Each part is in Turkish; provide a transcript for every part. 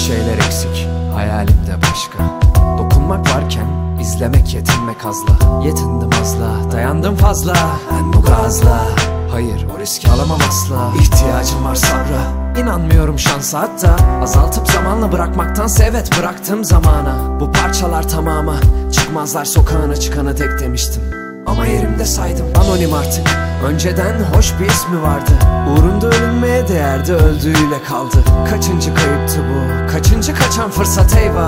şeyler eksik, hayalimde başka. Dokunmak varken izlemek, yetinmek azla. Yetindim azla, dayandım fazla, ben bu gazla. Hayır, o riski alamam asla. İhtiyacım var sabra, İnanmıyorum şansa, hatta azaltıp zamanla bırakmaktansa evet bıraktım zamana. Bu parçalar tamamı çıkmazlar sokağına, çıkanı tek demiştim ama yerimde saydım. Anonim artık, önceden hoş bir ismi vardı. Uğrunda ölünmeye değerdi, öldüğüyle kaldı. Kaçıncı kayıptı bu, kaçıncı kaçan fırsat, eyvah.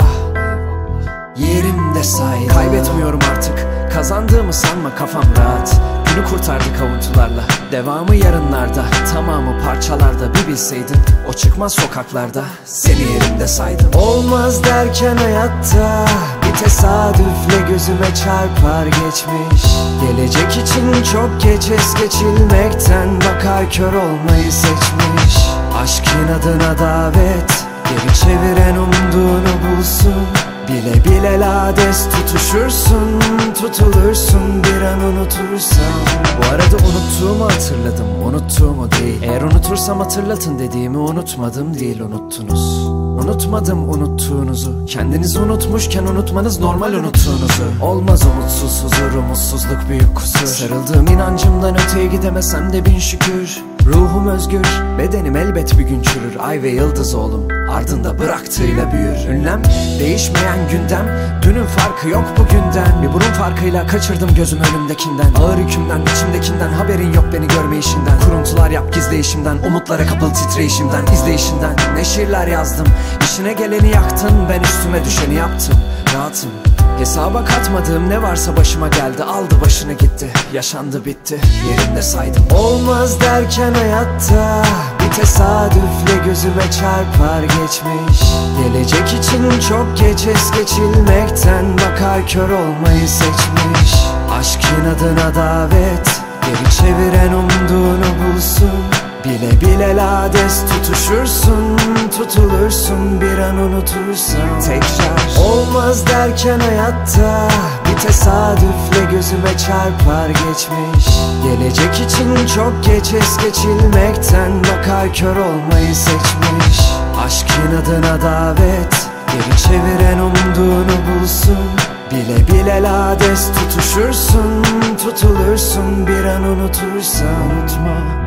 Yerimde saydım. Kaybetmiyorum artık, kazandığımı sanma, kafam rahat. Günü kurtardık avuntularla, devamı yarınlarda. Tamamı parçalarda, bir bilseydin o çıkmaz sokaklarda. Seni yerimde saydım. Olmaz derken hayatta bir tesadüfle gözüme çarpar geçmiş. Gelecek için çok geç, es geçilmekten bakar kör olmayı seçmiş. Aşk inadına davet, geri çeviren umduğunu bulsun. Bile bile lades tutuşursun, tutulursun bir an unutursan. Bu arada unuttuğumu hatırladım, unuttuğumu değil. Eğer unutursam hatırlatın dediğimi unutmadım değil, unuttunuz. Unutmadım unuttuğunuzu, kendinizi unutmuşken unutmanız normal unuttuğunuzu. Olmaz umutsuz huzur, umutsuzluk büyük kusur. Sarıldığım inancımdan öteye gidemesem de bin şükür. Ruhum özgür, bedenim elbet bir gün çürür. Ay ve yıldız oğlum, ardında bıraktığıyla büyür. Ünlem, değişmeyen gündem, dünün farkı yok bugünden. Bir burun farkıyla kaçırdım gözüm önümdekinden. Ağır yükümden, içimdekinden, haberin yok beni görme işinden. Kuruntular yap gizleyişimden, umutlara kapıl titreyişimden, izleyişinden. Ne şiirler yazdım, işine geleni yaktın, ben üstüme düşeni yaptım. Rahatım, hesaba katmadığım ne varsa başıma geldi, aldı başını gitti, yaşandı bitti, yerimde saydım. Olmaz derken hayatta bir tesadüfle gözüme çarpar geçmiş. Gelecek için çok geç, es geçilmekten bakar kör olmayı seçmiş. Aşk inadına davet, geri çeviren umduğunu bulsun. Bile bile lades tutuşursun, tutulursun bir an unutursan tekrar. Olmaz derken hayatta bir tesadüfle gözüme çarpar geçmiş. Gelecek için çok geç, es geçilmekten bakar kör olmayı seçmiş. Aşk inadına davet, geri çeviren umduğunu bulsun. Bile bile lades tutuşursun, tutulursun bir an unutursan. Unutma.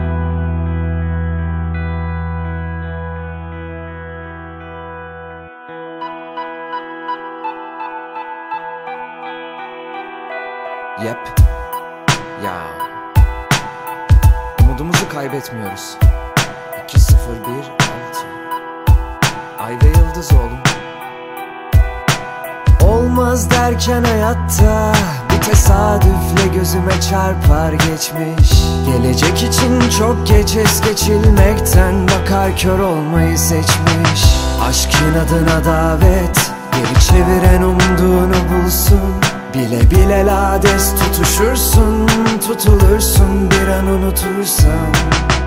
Yep. Ya. Umudumuzu kaybetmiyoruz. 2-0-1-6. Ay ve yıldız oğlum. Olmaz derken hayatta bir tesadüfle gözüme çarpar geçmiş. Gelecek için çok geç, es geçilmekten bakar kör olmayı seçmiş. Aşk inadına davet, geri çeviren umduğunu bulsun. Bile bile lades tutuşursun, tutulursun bir an unutursan.